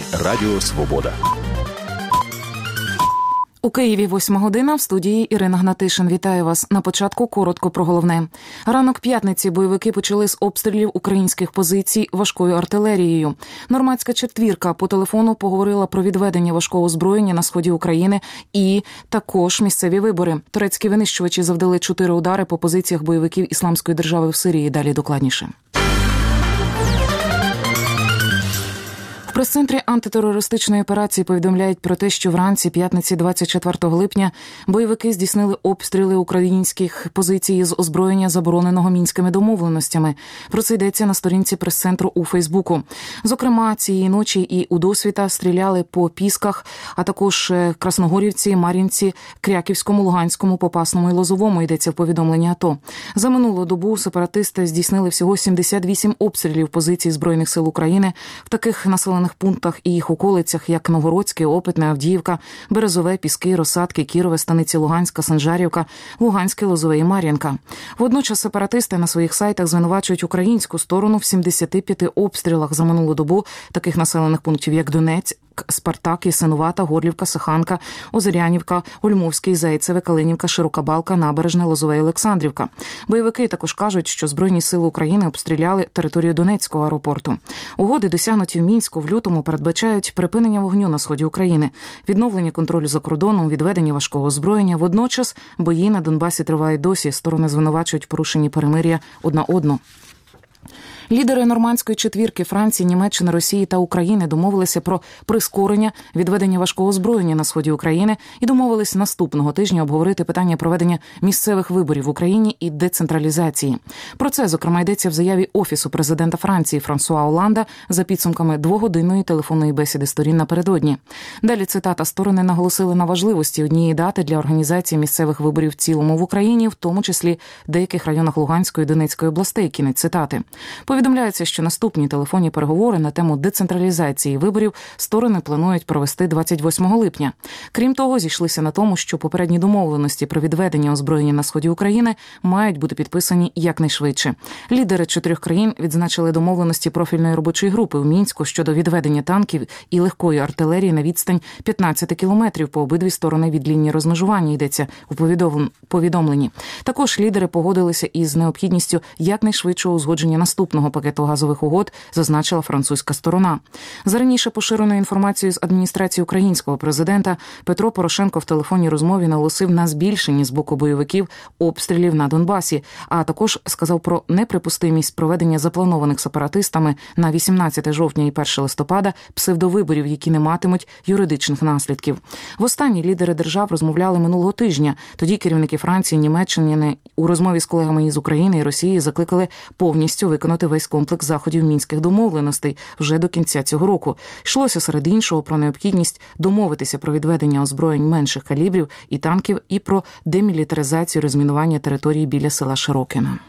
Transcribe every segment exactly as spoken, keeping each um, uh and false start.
Радіо Свобода. У Києві восьма година, в студії Ірина Гнатишин. Вітаю вас. На початку коротко про головне. Ранок п'ятниці бойовики почали з обстрілів українських позицій важкою артилерією. Нормандська четвірка по телефону поговорила про відведення важкого озброєння на сході України і також місцеві вибори. Турецькі винищувачі завдали чотири удари по позиціях бойовиків Ісламської держави в Сирії. Далі докладніше. В прес-центрі антитерористичної операції повідомляють про те, що вранці п'ятниці двадцять четвертого липня бойовики здійснили обстріли українських позицій з озброєння, забороненого мінськими домовленостями. Про це йдеться на сторінці прес-центру у Фейсбуку. Зокрема, цієї ночі і у Досвіта стріляли по Пісках, а також Красногорівці, Мар'їнці, Кряківському, Луганському, Попасному і Лозовому, йдеться в повідомленні АТО. За минулу добу сепаратисти здійснили всього сімдесят вісім обстрілів позицій Збройних сил України в таких населених пунктах і їх околицях, як Новгородське, Опитне, Авдіївка, Березове, Піски, Росатки, Кірове, Станиця Луганська, Санжарівка, Луганське, Лозове і Мар'їнка. Водночас сепаратисти на своїх сайтах звинувачують українську сторону в сімдесяти п'яти обстрілах за минулу добу таких населених пунктів, як Донець, Спартак, Ясинувата, Горлівка, Саханка, Озерянівка, Ольмовський, Зайцеве, Калинівка, Широка Балка, Набережне, Лозове і Олександрівка. Бойовики також кажуть, що Збройні сили України обстріляли територію Донецького аеропорту. Угоди, досягнуті в Мінську в лютому, передбачають припинення вогню на сході України, відновлення контролю за кордоном, відведення важкого озброєння. Водночас бої на Донбасі тривають досі. Сторони звинувачують в порушенні перемир'я одна одну. Лідери нормандської четвірки Франції, Німеччини, Росії та України домовилися про прискорення відведення важкого озброєння на сході України і домовились наступного тижня обговорити питання проведення місцевих виборів в Україні і децентралізації. Про це, зокрема, йдеться в заяві Офісу президента Франції Франсуа Олланда за підсумками двогодинної телефонної бесіди сторін напередодні. Далі цитата: «Сторони наголосили на важливості однієї дати для організації місцевих виборів в цілому в Україні, в тому числі в деяких районах Луганської і Донецької областей». Кінець цитати. Повідомляється, що наступні телефонні переговори на тему децентралізації виборів сторони планують провести двадцять восьмого липня. Крім того, зійшлися на тому, що попередні домовленості про відведення озброєння на сході України мають бути підписані якнайшвидше. Лідери чотирьох країн відзначили домовленості профільної робочої групи в Мінську щодо відведення танків і легкої артилерії на відстань п'ятнадцять кілометрів по обидві сторони від лінії розмежування, йдеться у повідомленні. Також лідери погодилися із необхідністю якнайшвидшого узгодження наступного пакету газових угод, зазначила французька сторона. За раніше поширеною інформацією з адміністрації українського президента, Петро Порошенко в телефонній розмові наголосив на збільшенні з боку бойовиків обстрілів на Донбасі, а також сказав про неприпустимість проведення запланованих сепаратистами на вісімнадцяте жовтня і перше листопада псевдовиборів, які не матимуть юридичних наслідків. Востаннє лідери держав розмовляли минулого тижня. Тоді керівники Франції, Німеччини у розмові з колегами із України і Росії закликали повністю виконати весь комплекс заходів мінських домовленостей вже до кінця цього року. Йшлося серед іншого про необхідність домовитися про відведення озброєнь менших калібрів і танків і про демілітаризацію розмінування території біля села Широкине.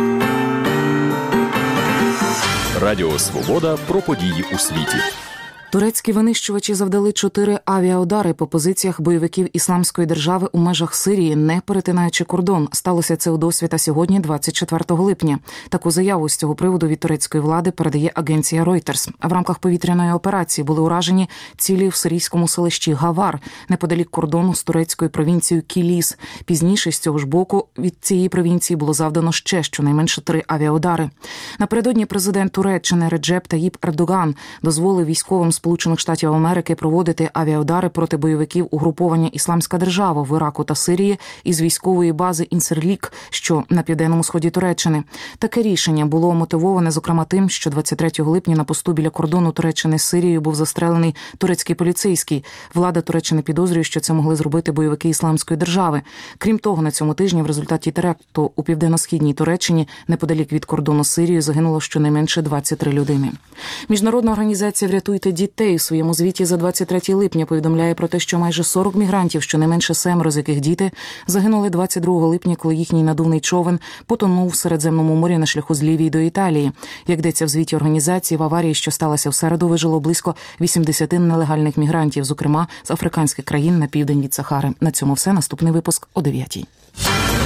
Радіо Свобода про події у світі. Турецькі винищувачі завдали чотири авіаудари по позиціях бойовиків Ісламської держави у межах Сирії, не перетинаючи кордон. Сталося це у Досвіта сьогодні, двадцять четвертого липня. Таку заяву з цього приводу від турецької влади передає агенція Reuters. А в рамках повітряної операції були уражені цілі в сирійському селищі Гавар, неподалік кордону з турецькою провінцією Кіліс. Пізніше з цього ж боку від цієї провінції було завдано ще щонайменше три авіаудари. Напередодні президент Туреччини Реджеп Таїп Ердоган дозволив військовим Сполучених Штатів Америки проводити авіаудари проти бойовиків угруповання «Ісламська держава» в Іраку та Сирії із військової бази Інсерлік, що на південному сході Туреччини. Таке рішення було мотивоване, зокрема, тим, що двадцять третього липня на посту біля кордону Туреччини з Сирією був застрелений турецький поліцейський. Влада Туреччини підозрює, що це могли зробити бойовики «Ісламської держави». Крім того, на цьому тижні в результаті теракту у південно-східній Туреччині, неподалік від кордону з Сирією, загинуло щонайменше двадцять три людини. Міжнародна організація «Врятуйте дітей» у своєму звіті за двадцять третє липня повідомляє про те, що майже сорок мігрантів, щонайменше семеро з яких діти, загинули двадцять другого липня, коли їхній надувний човен потонув в Середземному морі на шляху з Лівії до Італії. Як йдеться в звіті організації, в аварії, що сталося в середу, вижило близько вісімдесят нелегальних мігрантів, зокрема з африканських країн на південь від Сахари. На цьому все. Наступний випуск о дев'ятій.